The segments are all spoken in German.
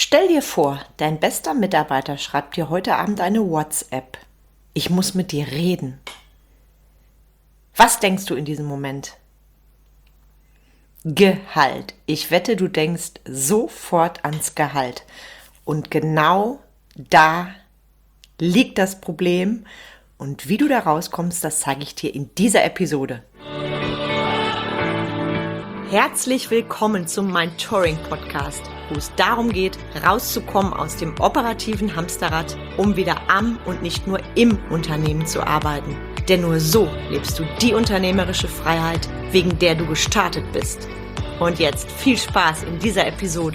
Stell dir vor, dein bester Mitarbeiter schreibt dir heute Abend eine WhatsApp. Ich muss mit dir reden. Was denkst du in diesem Moment? Gehalt. Ich wette, du denkst sofort ans Gehalt. Und genau da liegt das Problem. Und wie du da rauskommst, das zeige ich dir in dieser Episode. Herzlich willkommen zum Mentoring Podcast, wo es darum geht, rauszukommen aus dem operativen Hamsterrad, um wieder am und nicht nur im Unternehmen zu arbeiten. Denn nur so lebst du die unternehmerische Freiheit, wegen der du gestartet bist. Und jetzt viel Spaß in dieser Episode.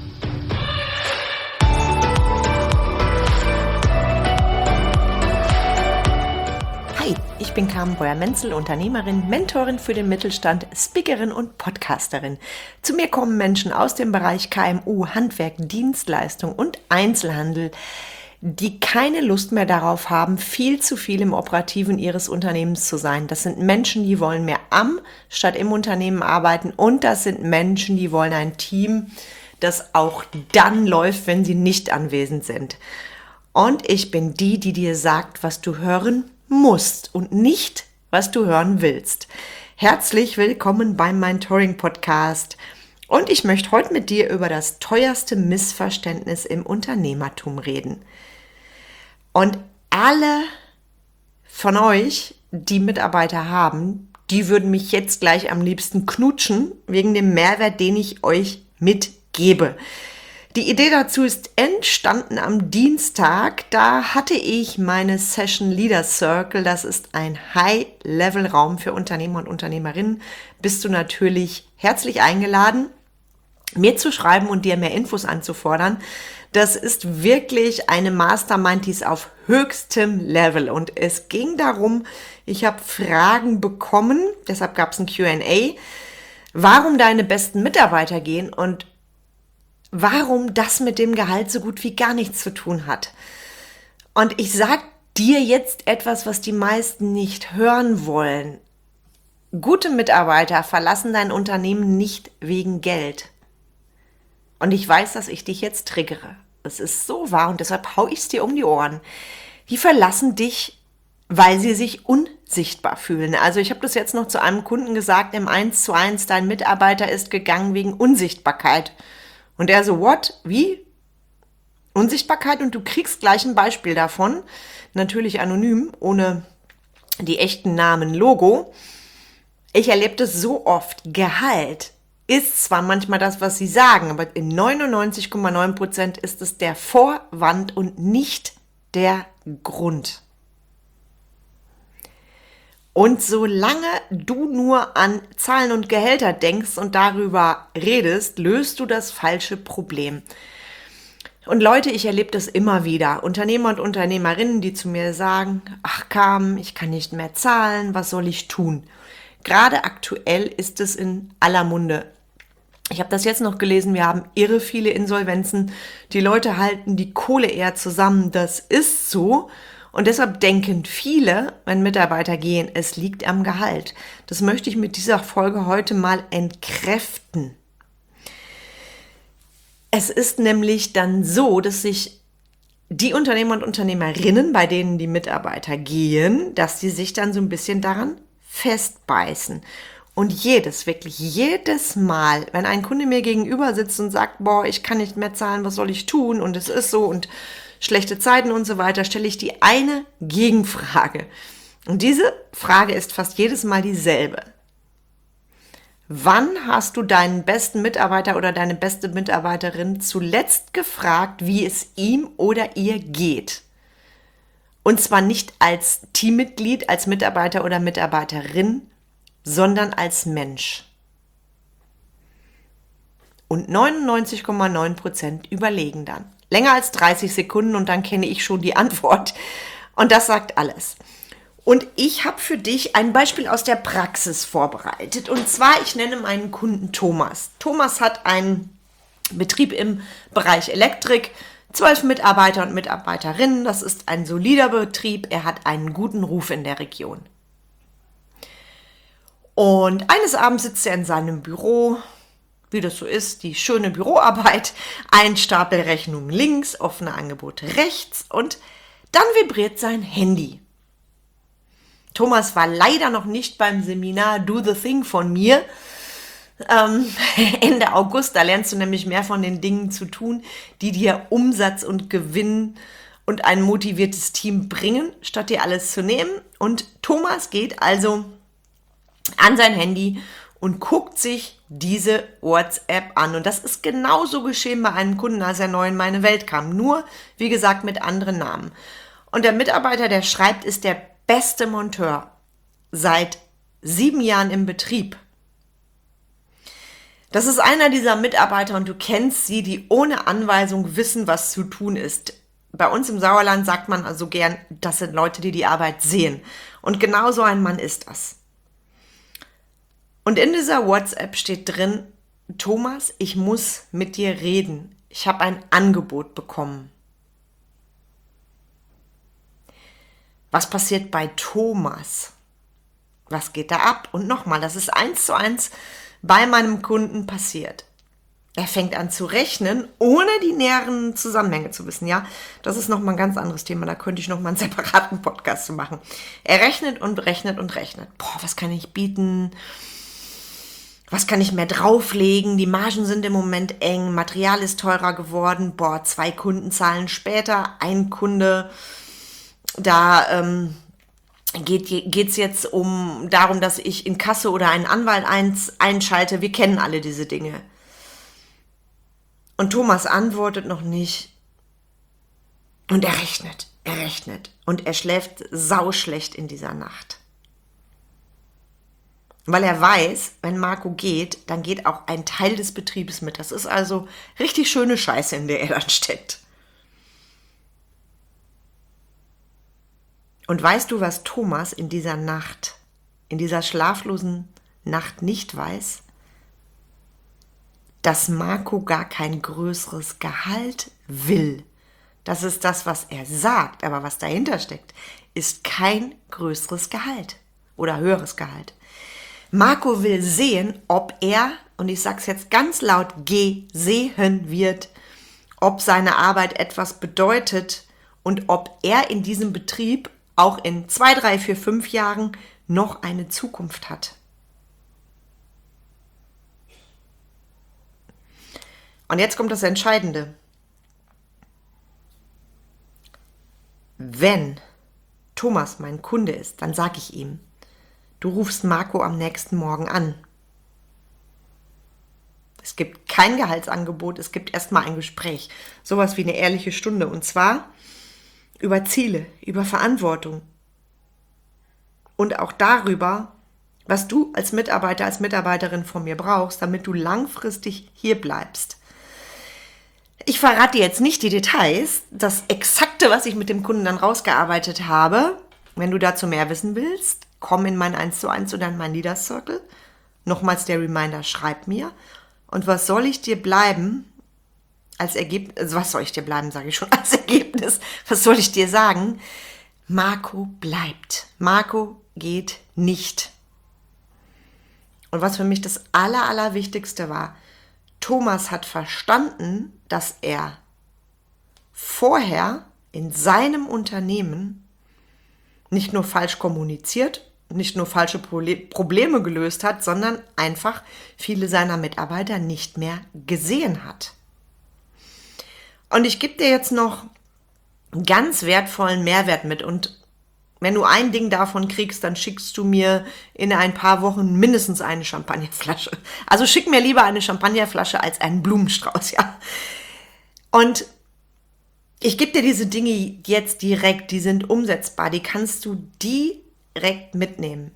Hi, ich bin Carmen Breuer-Menzel, Unternehmerin, Mentorin für den Mittelstand, Speakerin und Podcasterin. Zu mir kommen Menschen aus dem Bereich KMU, Handwerk, Dienstleistung und Einzelhandel, die keine Lust mehr darauf haben, viel zu viel im Operativen ihres Unternehmens zu sein. Das sind Menschen, die wollen mehr am statt im Unternehmen arbeiten, und das sind Menschen, die wollen ein Team, das auch dann läuft, wenn sie nicht anwesend sind. Und ich bin die dir sagt, was du hören musst und nicht, was du hören willst. Herzlich willkommen beim Mentoring Podcast. Und ich möchte heute mit dir über das teuerste Missverständnis im Unternehmertum reden. Und alle von euch, die Mitarbeiter haben, die würden mich jetzt gleich am liebsten knutschen, wegen dem Mehrwert, den ich euch mitgebe. Die Idee dazu ist entstanden am Dienstag. Da hatte ich meine Session Leader Circle. Das ist ein High-Level-Raum für Unternehmer und Unternehmerinnen. Bist du natürlich herzlich eingeladen, mir zu schreiben und dir mehr Infos anzufordern. Das ist wirklich eine Mastermind, die ist auf höchstem Level. Und es ging darum, ich habe Fragen bekommen, deshalb gab es ein Q&A, warum deine besten Mitarbeiter gehen und warum das mit dem Gehalt so gut wie gar nichts zu tun hat. Und ich sage dir jetzt etwas, was die meisten nicht hören wollen. Gute Mitarbeiter verlassen dein Unternehmen nicht wegen Geld. Und ich weiß, dass ich dich jetzt triggere. Es ist so wahr und deshalb hau ich es dir um die Ohren. Die verlassen dich, weil sie sich unsichtbar fühlen. Also ich habe das jetzt noch zu einem Kunden gesagt, im 1:1, dein Mitarbeiter ist gegangen wegen Unsichtbarkeit. Und er so, what? Wie? Unsichtbarkeit? Und du kriegst gleich ein Beispiel davon. Natürlich anonym, ohne die echten Namen, Logo. Ich erlebe das so oft. Gehalt ist zwar manchmal das, was sie sagen, aber in 99,9% ist es der Vorwand und nicht der Grund. Und solange du nur an Zahlen und Gehälter denkst und darüber redest, löst du das falsche Problem. Und Leute, ich erlebe das immer wieder. Unternehmer und Unternehmerinnen, die zu mir sagen, ach Carmen, ich kann nicht mehr zahlen, was soll ich tun? Gerade aktuell ist es in aller Munde. Ich habe das jetzt noch gelesen, wir haben irre viele Insolvenzen. Die Leute halten die Kohle eher zusammen, das ist so. Und deshalb denken viele, wenn Mitarbeiter gehen, es liegt am Gehalt. Das möchte ich mit dieser Folge heute mal entkräften. Es ist nämlich dann so, dass sich die Unternehmer und Unternehmerinnen, bei denen die Mitarbeiter gehen, dass sie sich dann so ein bisschen daran festbeißen. Und wirklich jedes Mal, wenn ein Kunde mir gegenüber sitzt und sagt, boah, ich kann nicht mehr zahlen, was soll ich tun? Und es ist so und schlechte Zeiten und so weiter, stelle ich die eine Gegenfrage. Und diese Frage ist fast jedes Mal dieselbe. Wann hast du deinen besten Mitarbeiter oder deine beste Mitarbeiterin zuletzt gefragt, wie es ihm oder ihr geht? Und zwar nicht als Teammitglied, als Mitarbeiter oder Mitarbeiterin, sondern als Mensch. Und 99,9% überlegen dann. Länger als 30 Sekunden und dann kenne ich schon die Antwort. Und das sagt alles. Und ich habe für dich ein Beispiel aus der Praxis vorbereitet. Und zwar, ich nenne meinen Kunden Thomas. Thomas hat einen Betrieb im Bereich Elektrik, 12 Mitarbeiter und Mitarbeiterinnen. Das ist ein solider Betrieb. Er hat einen guten Ruf in der Region. Und eines Abends sitzt er in seinem Büro, wie das so ist, die schöne Büroarbeit, ein Stapel Rechnungen links, offene Angebote rechts und dann vibriert sein Handy. Thomas war leider noch nicht beim Seminar Do the Thing von mir. Ende August, da lernst du nämlich mehr von den Dingen zu tun, die dir Umsatz und Gewinn und ein motiviertes Team bringen, statt dir alles zu nehmen. Und Thomas geht also an sein Handy und guckt sich diese WhatsApp an. Und das ist genauso geschehen bei einem Kunden, als er neu in meine Welt kam. Nur, wie gesagt, mit anderen Namen. Und der Mitarbeiter, der schreibt, ist der beste Monteur seit 7 Jahren im Betrieb. Das ist einer dieser Mitarbeiter und du kennst sie, die ohne Anweisung wissen, was zu tun ist. Bei uns im Sauerland sagt man also gern, das sind Leute, die die Arbeit sehen. Und genau so ein Mann ist das. Und in dieser WhatsApp steht drin, Thomas, ich muss mit dir reden. Ich habe ein Angebot bekommen. Was passiert bei Thomas? Was geht da ab? Und nochmal, das ist 1:1 bei meinem Kunden passiert. Er fängt an zu rechnen, ohne die näheren Zusammenhänge zu wissen. Ja, das ist nochmal ein ganz anderes Thema. Da könnte ich nochmal einen separaten Podcast zu machen. Er rechnet und rechnet und rechnet. Boah, was kann ich bieten? Was kann ich mehr drauflegen? Die Margen sind im Moment eng. Material ist teurer geworden. Boah, 2 Kundenzahlen später. Ein Kunde, da geht's jetzt darum, dass ich in Kasse oder einen Anwalt einschalte. Wir kennen alle diese Dinge. Und Thomas antwortet noch nicht. Und er rechnet und er schläft sauschlecht in dieser Nacht. Weil er weiß, wenn Marco geht, dann geht auch ein Teil des Betriebes mit. Das ist also richtig schöne Scheiße, in der er dann steckt. Und weißt du, was Thomas in dieser Nacht, in dieser schlaflosen Nacht nicht weiß? Dass Marco gar kein größeres Gehalt will. Das ist das, was er sagt, aber was dahinter steckt, ist kein größeres Gehalt oder höheres Gehalt. Marco will sehen, ob er, und ich sage es jetzt ganz laut, gesehen wird, ob seine Arbeit etwas bedeutet und ob er in diesem Betrieb auch in 2, 3, 4, 5 Jahren noch eine Zukunft hat. Und jetzt kommt das Entscheidende. Wenn Thomas mein Kunde ist, dann sage ich ihm, du rufst Marco am nächsten Morgen an. Es gibt kein Gehaltsangebot, es gibt erstmal ein Gespräch. Sowas wie eine ehrliche Stunde. Und zwar über Ziele, über Verantwortung. Und auch darüber, was du als Mitarbeiter, als Mitarbeiterin von mir brauchst, damit du langfristig hier bleibst. Ich verrate dir jetzt nicht die Details, das Exakte, was ich mit dem Kunden dann rausgearbeitet habe. Wenn du dazu mehr wissen willst, komm in mein 1:1 oder in mein Leader Circle. Nochmals der Reminder, schreib mir. Und was soll ich dir bleiben als Ergebnis, also was soll ich dir bleiben, sage ich schon, als Ergebnis, was soll ich dir sagen? Marco bleibt. Marco geht nicht. Und was für mich das Allerwichtigste war, Thomas hat verstanden, dass er vorher in seinem Unternehmen nicht nur falsch kommuniziert, nicht nur falsche Probleme gelöst hat, sondern einfach viele seiner Mitarbeiter nicht mehr gesehen hat. Und ich gebe dir jetzt noch einen ganz wertvollen Mehrwert mit. Und wenn du ein Ding davon kriegst, dann schickst du mir in ein paar Wochen mindestens eine Champagnerflasche. Also schick mir lieber eine Champagnerflasche als einen Blumenstrauß, ja. Und ich gebe dir diese Dinge jetzt direkt, die sind umsetzbar, die kannst du direkt mitnehmen.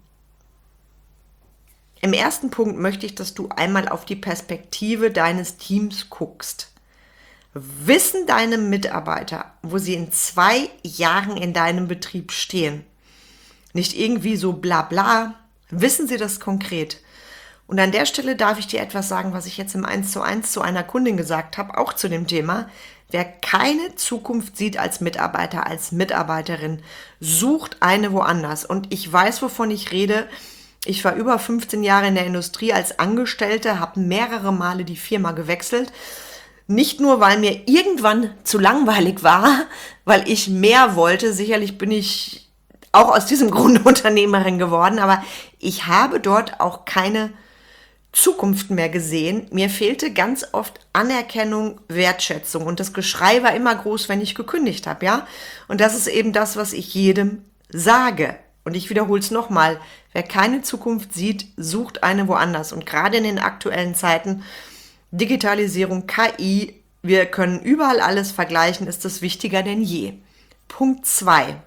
Im ersten Punkt möchte ich, dass du einmal auf die Perspektive deines Teams guckst. Wissen deine Mitarbeiter, wo sie in 2 Jahren in deinem Betrieb stehen? Nicht irgendwie so bla bla. Wissen sie das konkret? Und an der Stelle darf ich dir etwas sagen, was ich jetzt im 1:1 zu einer Kundin gesagt habe, auch zu dem Thema. Wer keine Zukunft sieht als Mitarbeiter, als Mitarbeiterin, sucht eine woanders. Und ich weiß, wovon ich rede, Ich war über 15 Jahre in der Industrie als Angestellte, habe mehrere Male die Firma gewechselt. Nicht nur, weil mir irgendwann zu langweilig war, weil ich mehr wollte. Sicherlich bin ich auch aus diesem Grund Unternehmerin geworden, aber ich habe dort auch keine Zukunft mehr gesehen. Mir fehlte ganz oft Anerkennung, Wertschätzung und das Geschrei war immer groß, wenn ich gekündigt habe, ja? Und das ist eben das, was ich jedem sage. Und ich wiederhole es nochmal, wer keine Zukunft sieht, sucht eine woanders. Und gerade in den aktuellen Zeiten, Digitalisierung, KI, wir können überall alles vergleichen, ist das wichtiger denn je. Punkt 2.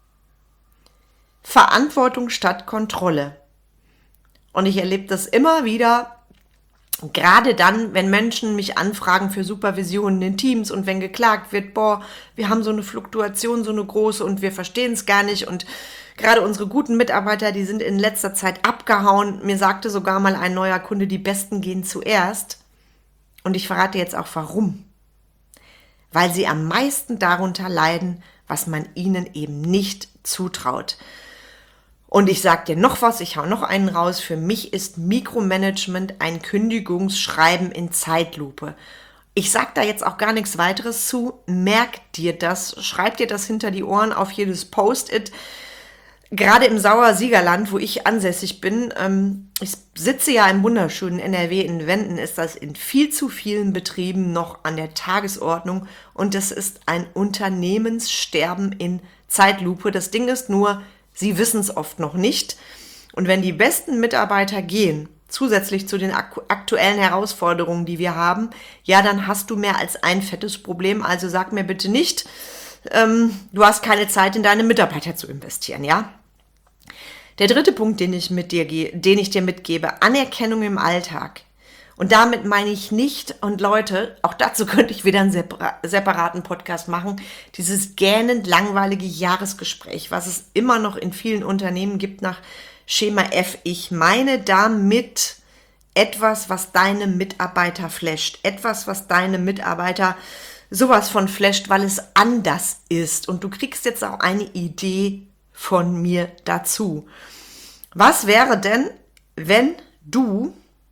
Verantwortung statt Kontrolle. Und ich erlebe das immer wieder, gerade dann, wenn Menschen mich anfragen für Supervisionen in Teams und wenn geklagt wird, wir haben so eine Fluktuation, so eine große und wir verstehen es gar nicht und gerade unsere guten Mitarbeiter, die sind in letzter Zeit abgehauen. Mir sagte sogar mal ein neuer Kunde, die Besten gehen zuerst. Und ich verrate jetzt auch warum. Weil sie am meisten darunter leiden, was man ihnen eben nicht zutraut. Und ich sage dir noch was, ich hau noch einen raus. Für mich ist Mikromanagement ein Kündigungsschreiben in Zeitlupe. Ich sage da jetzt auch gar nichts weiteres zu. Merk dir das, schreib dir das hinter die Ohren auf jedes Post-it. Gerade im Sauersiegerland, wo ich ansässig bin, ich sitze ja im wunderschönen NRW in Wenden, ist das in viel zu vielen Betrieben noch an der Tagesordnung und es ist ein Unternehmenssterben in Zeitlupe. Das Ding ist nur, sie wissen es oft noch nicht. Und wenn die besten Mitarbeiter gehen, zusätzlich zu den aktuellen Herausforderungen, die wir haben, ja, dann hast du mehr als ein fettes Problem. Also sag mir bitte nicht, du hast keine Zeit, in deine Mitarbeiter zu investieren, ja? Der dritte Punkt, den ich dir mitgebe, Anerkennung im Alltag. Und damit meine ich nicht, und Leute, auch dazu könnte ich wieder einen separaten Podcast machen, dieses gähnend langweilige Jahresgespräch, was es immer noch in vielen Unternehmen gibt nach Schema F. Ich meine damit etwas, was deine Mitarbeiter flasht, etwas, was deine Mitarbeiter sowas von flasht, weil es anders ist. Und du kriegst jetzt auch eine Idee von mir dazu. Was wäre denn, wenn du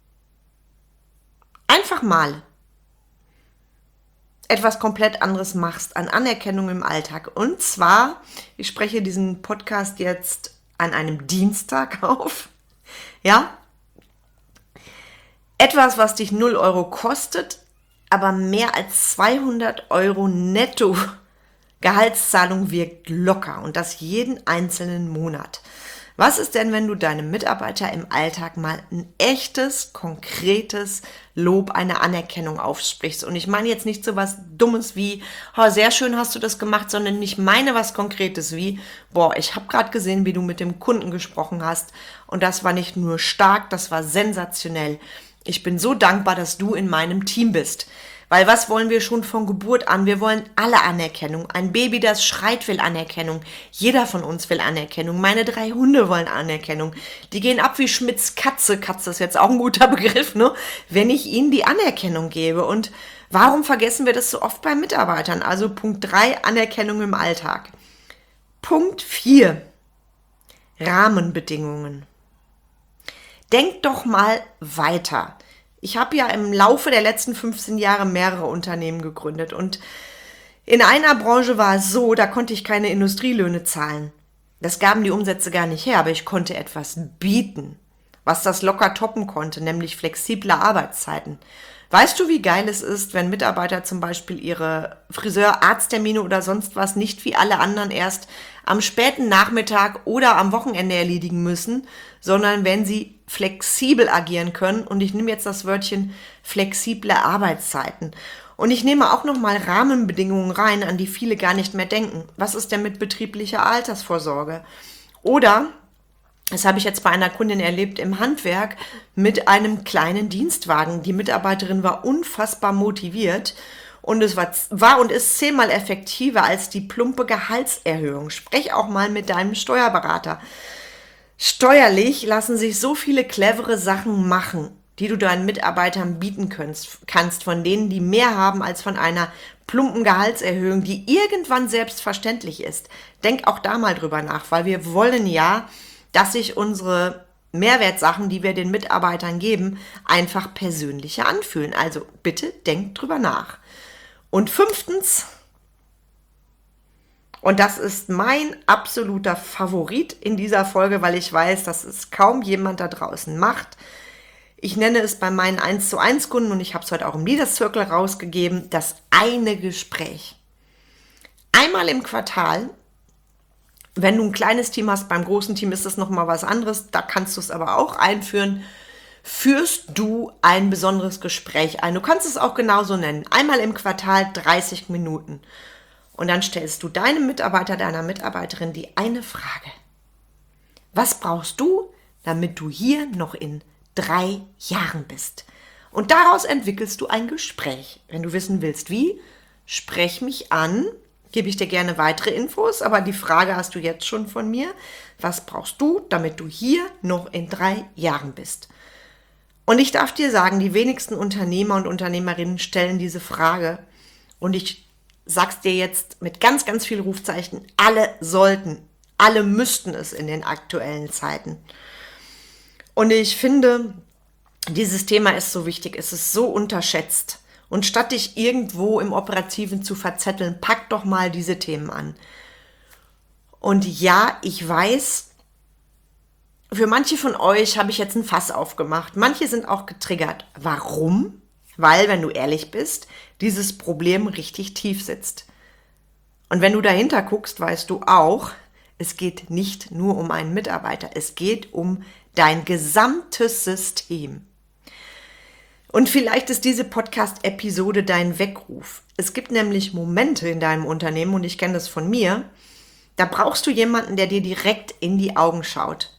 einfach mal etwas komplett anderes machst an Anerkennung im Alltag? Und zwar, ich spreche diesen Podcast jetzt an einem Dienstag auf, ja? Etwas, was dich 0 Euro kostet, aber mehr als 200 Euro netto Gehaltszahlung wirkt locker und das jeden einzelnen Monat. Was ist denn, wenn du deinem Mitarbeiter im Alltag mal ein echtes, konkretes Lob, eine Anerkennung aufsprichst? Und ich meine jetzt nicht so was Dummes wie, sehr schön hast du das gemacht, sondern ich meine was Konkretes wie, ich habe gerade gesehen, wie du mit dem Kunden gesprochen hast und das war nicht nur stark, das war sensationell. Ich bin so dankbar, dass du in meinem Team bist. Weil was wollen wir schon von Geburt an? Wir wollen alle Anerkennung. Ein Baby, das schreit, will Anerkennung. Jeder von uns will Anerkennung. Meine 3 Hunde wollen Anerkennung. Die gehen ab wie Schmidts Katze. Katze ist jetzt auch ein guter Begriff, ne? Wenn ich ihnen die Anerkennung gebe. Und warum vergessen wir das so oft bei Mitarbeitern? Also Punkt 3, Anerkennung im Alltag. Punkt 4, Rahmenbedingungen. Denk doch mal weiter. Ich habe ja im Laufe der letzten 15 Jahre mehrere Unternehmen gegründet und in einer Branche war es so, da konnte ich keine Industrielöhne zahlen. Das gaben die Umsätze gar nicht her, aber ich konnte etwas bieten, was das locker toppen konnte, nämlich flexible Arbeitszeiten. Weißt du, wie geil es ist, wenn Mitarbeiter zum Beispiel ihre Friseur-Arzttermine oder sonst was nicht wie alle anderen erst am späten Nachmittag oder am Wochenende erledigen müssen, sondern wenn sie flexibel agieren können. Und ich nehme jetzt das Wörtchen flexible Arbeitszeiten. Und ich nehme auch nochmal Rahmenbedingungen rein, an die viele gar nicht mehr denken. Was ist denn mit betrieblicher Altersvorsorge? Oder, das habe ich jetzt bei einer Kundin erlebt, im Handwerk mit einem kleinen Dienstwagen. Die Mitarbeiterin war unfassbar motiviert und es war und ist 10-mal effektiver als die plumpe Gehaltserhöhung. Sprech auch mal mit deinem Steuerberater. Steuerlich lassen sich so viele clevere Sachen machen, die du deinen Mitarbeitern bieten kannst, von denen die mehr haben als von einer plumpen Gehaltserhöhung, die irgendwann selbstverständlich ist. Denk auch da mal drüber nach, weil wir wollen ja, dass sich unsere Mehrwertsachen, die wir den Mitarbeitern geben, einfach persönlicher anfühlen. Also bitte denkt drüber nach. Und 5. Und das ist mein absoluter Favorit in dieser Folge, weil ich weiß, dass es kaum jemand da draußen macht. Ich nenne es bei meinen 1:1 Kunden, und ich habe es heute auch im Leaders Circle rausgegeben, das eine Gespräch. Einmal im Quartal, wenn du ein kleines Team hast, beim großen Team ist das nochmal was anderes, da kannst du es aber auch einführen, führst du ein besonderes Gespräch ein. Du kannst es auch genauso nennen. Einmal im Quartal 30 Minuten. Und dann stellst du deinem Mitarbeiter, deiner Mitarbeiterin die eine Frage. Was brauchst du, damit du hier noch in 3 Jahren bist? Und daraus entwickelst du ein Gespräch. Wenn du wissen willst, wie, sprech mich an, gebe ich dir gerne weitere Infos, aber die Frage hast du jetzt schon von mir. Was brauchst du, damit du hier noch in 3 Jahren bist? Und ich darf dir sagen, die wenigsten Unternehmer und Unternehmerinnen stellen diese Frage. Und ich sag's dir jetzt mit ganz, ganz viel Rufzeichen, alle sollten, alle müssten es in den aktuellen Zeiten. Und ich finde, dieses Thema ist so wichtig, es ist so unterschätzt. Und statt dich irgendwo im Operativen zu verzetteln, pack doch mal diese Themen an. Und ja, ich weiß, für manche von euch habe ich jetzt ein Fass aufgemacht. Manche sind auch getriggert. Warum? Weil, wenn du ehrlich bist, dieses Problem richtig tief sitzt. Und wenn du dahinter guckst, weißt du auch, es geht nicht nur um einen Mitarbeiter, es geht um dein gesamtes System. Und vielleicht ist diese Podcast-Episode dein Weckruf. Es gibt nämlich Momente in deinem Unternehmen, und ich kenne das von mir, da brauchst du jemanden, der dir direkt in die Augen schaut.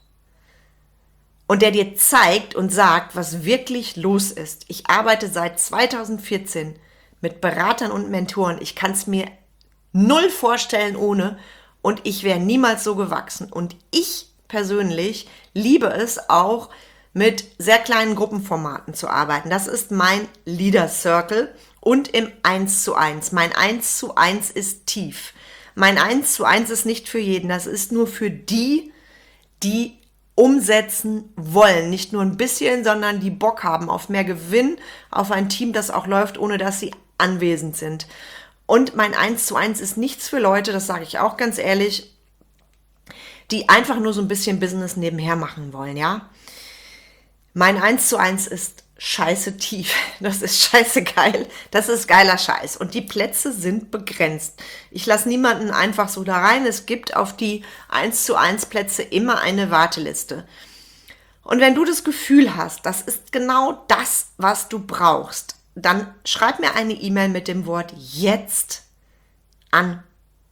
Und der dir zeigt und sagt, was wirklich los ist. Ich arbeite seit 2014 mit Beratern und Mentoren. Ich kann es mir null vorstellen ohne, und ich wäre niemals so gewachsen. Und ich persönlich liebe es auch, mit sehr kleinen Gruppenformaten zu arbeiten. Das ist mein Leaders Circle und im 1:1. Mein 1:1 ist tief. Mein 1:1 ist nicht für jeden. Das ist nur für die, die umsetzen wollen. Nicht nur ein bisschen, sondern die Bock haben auf mehr Gewinn, auf ein Team, das auch läuft, ohne dass sie anwesend sind. Und mein 1:1 ist nichts für Leute, das sage ich auch ganz ehrlich, die einfach nur so ein bisschen Business nebenher machen wollen, ja. Mein 1:1 ist scheiße tief. Das ist scheiße geil. Das ist geiler Scheiß. Und die Plätze sind begrenzt. Ich lasse niemanden einfach so da rein. Es gibt auf die 1:1 Plätze immer eine Warteliste. Und wenn du das Gefühl hast, das ist genau das, was du brauchst, dann schreib mir eine E-Mail mit dem Wort jetzt an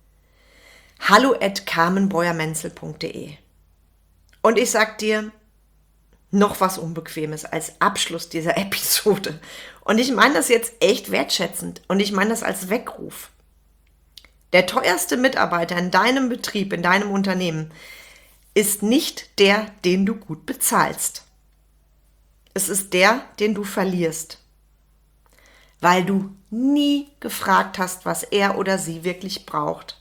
hallo@carmenbreuermenzel.de. Und ich sag dir noch was Unbequemes als Abschluss dieser Episode. Und ich meine das jetzt echt wertschätzend. Und ich meine das als Weckruf. Der teuerste Mitarbeiter in deinem Betrieb, in deinem Unternehmen, ist nicht der, den du gut bezahlst. Es ist der, den du verlierst. Weil du nie gefragt hast, was er oder sie wirklich braucht.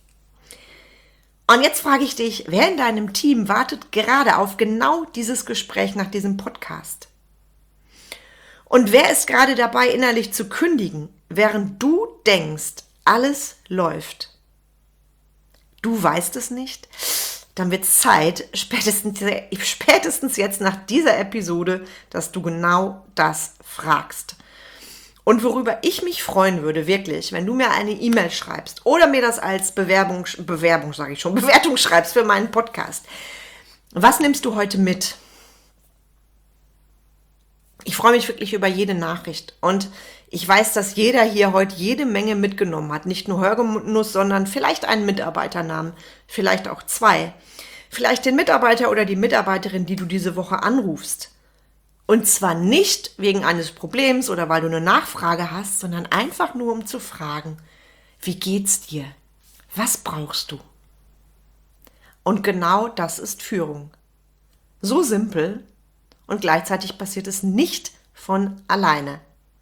Und jetzt frage ich dich, wer in deinem Team wartet gerade auf genau dieses Gespräch nach diesem Podcast? Und wer ist gerade dabei, innerlich zu kündigen, während du denkst, alles läuft? Du weißt es nicht? Dann wird es Zeit, spätestens jetzt nach dieser Episode, dass du genau das fragst. Und worüber ich mich freuen würde, wirklich, wenn du mir eine E-Mail schreibst oder mir das als Bewertung schreibst für meinen Podcast. Was nimmst du heute mit? Ich freue mich wirklich über jede Nachricht. Und ich weiß, dass jeder hier heute jede Menge mitgenommen hat. Nicht nur Hörgenuss, sondern vielleicht einen Mitarbeiternamen, vielleicht auch 2. Vielleicht den Mitarbeiter oder die Mitarbeiterin, die du diese Woche anrufst. Und zwar nicht wegen eines Problems oder weil du eine Nachfrage hast, sondern einfach nur, um zu fragen, wie geht's dir? Was brauchst du? Und genau das ist Führung. So simpel, und gleichzeitig passiert es nicht von alleine.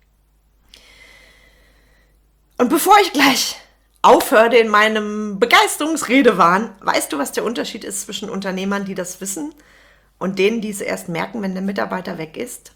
Und bevor ich gleich aufhöre in meinem Begeisterungsredewahn, weißt du, was der Unterschied ist zwischen Unternehmern, die das wissen, und denen, die es erst merken, wenn der Mitarbeiter weg ist?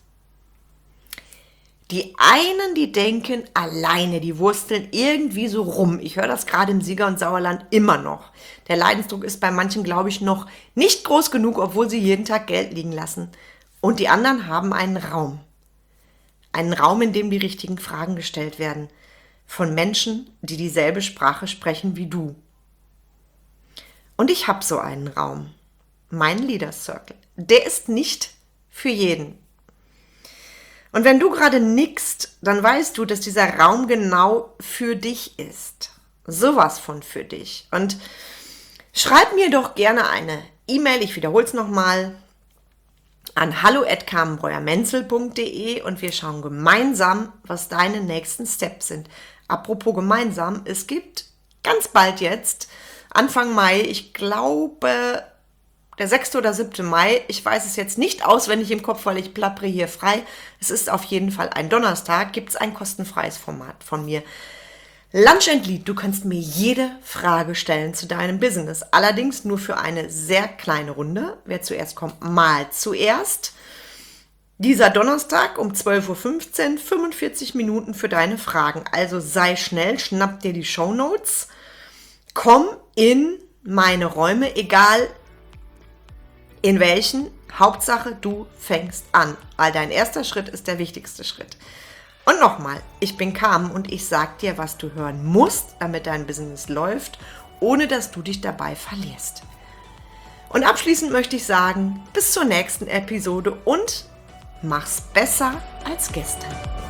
Die einen, die denken alleine, die wursteln irgendwie so rum. Ich höre das gerade im Sieger- und Sauerland immer noch. Der Leidensdruck ist bei manchen, glaube ich, noch nicht groß genug, obwohl sie jeden Tag Geld liegen lassen. Und die anderen haben einen Raum. Einen Raum, in dem die richtigen Fragen gestellt werden. Von Menschen, die dieselbe Sprache sprechen wie du. Und ich habe so einen Raum. Mein Leader Circle. Der ist nicht für jeden. Und wenn du gerade nickst, dann weißt du, dass dieser Raum genau für dich ist. Sowas von für dich. Und schreib mir doch gerne eine E-Mail, ich wiederhole es nochmal, an hallo@carmenbreuer-menzel.de und wir schauen gemeinsam, was deine nächsten Steps sind. Apropos gemeinsam, es gibt ganz bald jetzt, Anfang Mai, ich glaube der 6. oder 7. Mai, ich weiß es jetzt nicht auswendig im Kopf, weil ich plappere hier frei. Es ist auf jeden Fall ein Donnerstag, gibt es ein kostenfreies Format von mir. Lunch and Lead, du kannst mir jede Frage stellen zu deinem Business. Allerdings nur für eine sehr kleine Runde. Wer zuerst kommt, mal zuerst. Dieser Donnerstag um 12:15 Uhr, 45 Minuten für deine Fragen. Also sei schnell, schnapp dir die Shownotes. Komm in meine Räume, egal in welchen, Hauptsache du fängst an, weil dein erster Schritt ist der wichtigste Schritt. Und nochmal, ich bin Carmen und ich sag dir, was du hören musst, damit dein Business läuft, ohne dass du dich dabei verlierst. Und abschließend möchte ich sagen, bis zur nächsten Episode und mach's besser als gestern.